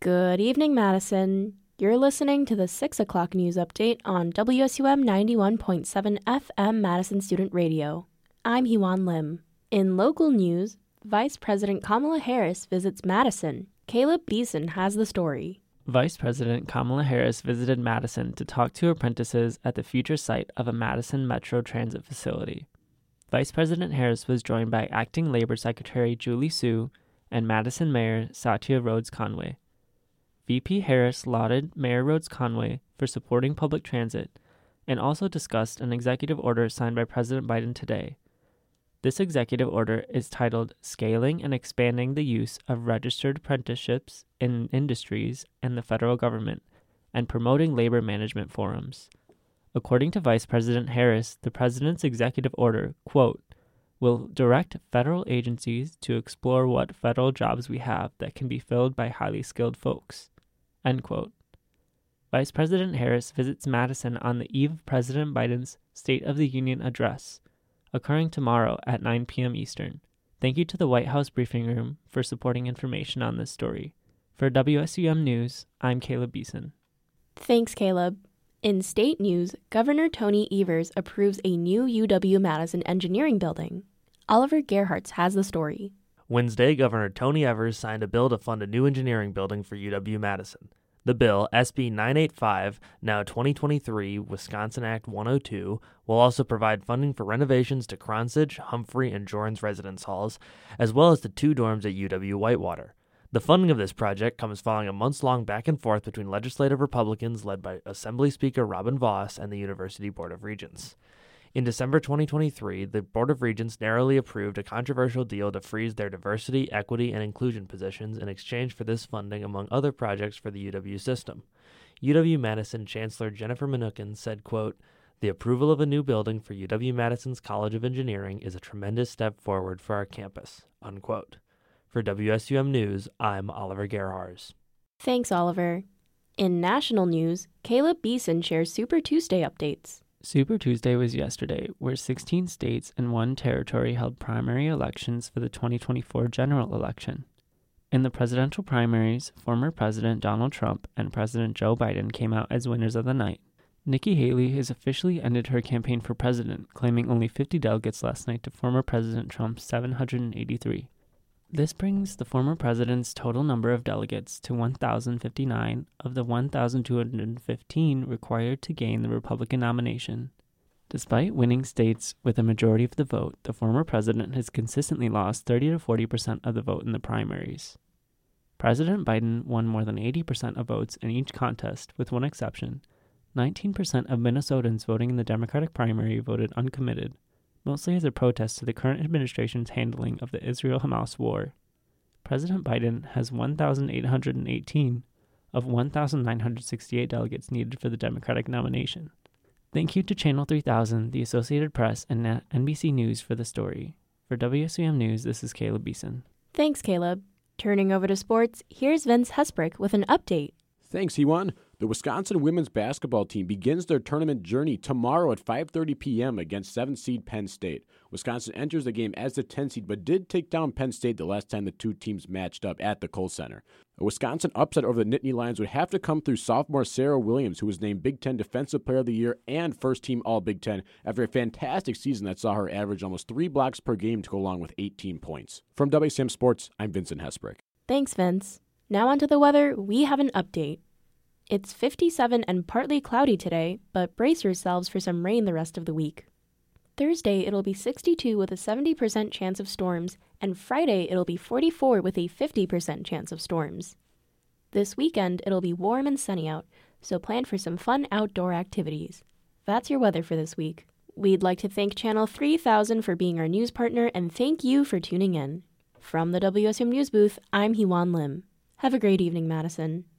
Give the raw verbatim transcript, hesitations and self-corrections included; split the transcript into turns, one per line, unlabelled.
Good evening, Madison. You're listening to the six o'clock news update on W S U M ninety-one point seven F M Madison Student Radio. I'm Hewan Lim. In local news, Vice President Kamala Harris visits Madison. Caleb Beeson has the story.
Vice President Kamala Harris visited Madison to talk to apprentices at the future site of a Madison Metro Transit facility. Vice President Harris was joined by Acting Labor Secretary Julie Su and Madison Mayor Satya Rhodes Conway. V P Harris lauded Mayor Rhodes Conway for supporting public transit and also discussed an executive order signed by President Biden today. This executive order is titled Scaling and Expanding the Use of Registered Apprenticeships in Industries and the Federal Government and Promoting Labor Management Forums. According to Vice President Harris, the President's executive order, quote, will direct federal agencies to explore what federal jobs we have that can be filled by highly skilled folks, end quote. Vice President Harris visits Madison on the eve of President Biden's State of the Union address, occurring tomorrow at nine p.m. Eastern. Thank you to the White House Briefing Room for supporting information on this story. For W S U M News, I'm Caleb Beeson.
Thanks, Caleb. In state news, Governor Tony Evers approves a new U W-Madison engineering building. Oliver Gerhardt has the story.
Wednesday, Governor Tony Evers signed a bill to fund a new engineering building for U W-Madison. The bill, S B nine eighty-five, now twenty twenty-three Wisconsin Act one oh two, will also provide funding for renovations to Kronsage, Humphrey, and Jorns residence halls, as well as the two dorms at U W-Whitewater. The funding of this project comes following a months-long back and forth between legislative Republicans led by Assembly Speaker Robin Vos and the University Board of Regents. In December twenty twenty-three, the Board of Regents narrowly approved a controversial deal to freeze their diversity, equity, and inclusion positions in exchange for this funding, among other projects for the U W system. U W-Madison Chancellor Jennifer Mnookin said, quote, the approval of a new building for U W-Madison's College of Engineering is a tremendous step forward for our campus, unquote. For W S U M News, I'm Oliver Gerhardt.
Thanks, Oliver. In national news, Caleb Beeson shares Super Tuesday updates.
Super Tuesday was yesterday, where sixteen states and one territory held primary elections for the twenty twenty-four general election. In the presidential primaries, former President Donald Trump and President Joe Biden came out as winners of the night. Nikki Haley has officially ended her campaign for president, claiming only fifty delegates last night to former President Trump's seven hundred eighty-three. This brings the former president's total number of delegates to one thousand fifty-nine of the one thousand two hundred fifteen required to gain the Republican nomination. Despite winning states with a majority of the vote, the former president has consistently lost thirty to forty percent of the vote in the primaries. President Biden won more than eighty percent of votes in each contest, with one exception. nineteen percent of Minnesotans voting in the Democratic primary voted uncommitted, mostly as a protest to the current administration's handling of the Israel-Hamas war. President Biden has one thousand eight hundred eighteen of one thousand nine hundred sixty-eight delegates needed for the Democratic nomination. Thank you to Channel three thousand, the Associated Press, and N B C News for the story. For W S U M News, this is Caleb Beeson.
Thanks, Caleb. Turning over to sports, here's Vince Hesbrick with an update.
Thanks, Hewan. The Wisconsin women's basketball team begins their tournament journey tomorrow at five thirty p.m. against seventh seed Penn State. Wisconsin enters the game as the tenth seed, but did take down Penn State the last time the two teams matched up at the Kohl Center. A Wisconsin upset over the Nittany Lions would have to come through sophomore Sarah Williams, who was named Big Ten Defensive Player of the Year and First Team All-Big Ten after a fantastic season that saw her average almost three blocks per game to go along with eighteen points. From W S M Sports, I'm Vincent Hesbrick.
Thanks, Vince. Now onto the weather, we have an update. It's fifty-seven and partly cloudy today, but brace yourselves for some rain the rest of the week. Thursday, it'll be sixty-two with a seventy percent chance of storms, and Friday, it'll be forty-four with a fifty percent chance of storms. This weekend, it'll be warm and sunny out, so plan for some fun outdoor activities. That's your weather for this week. We'd like to thank Channel three thousand for being our news partner, and thank you for tuning in. From the W S M News booth, I'm Hewan Lim. Have a great evening, Madison.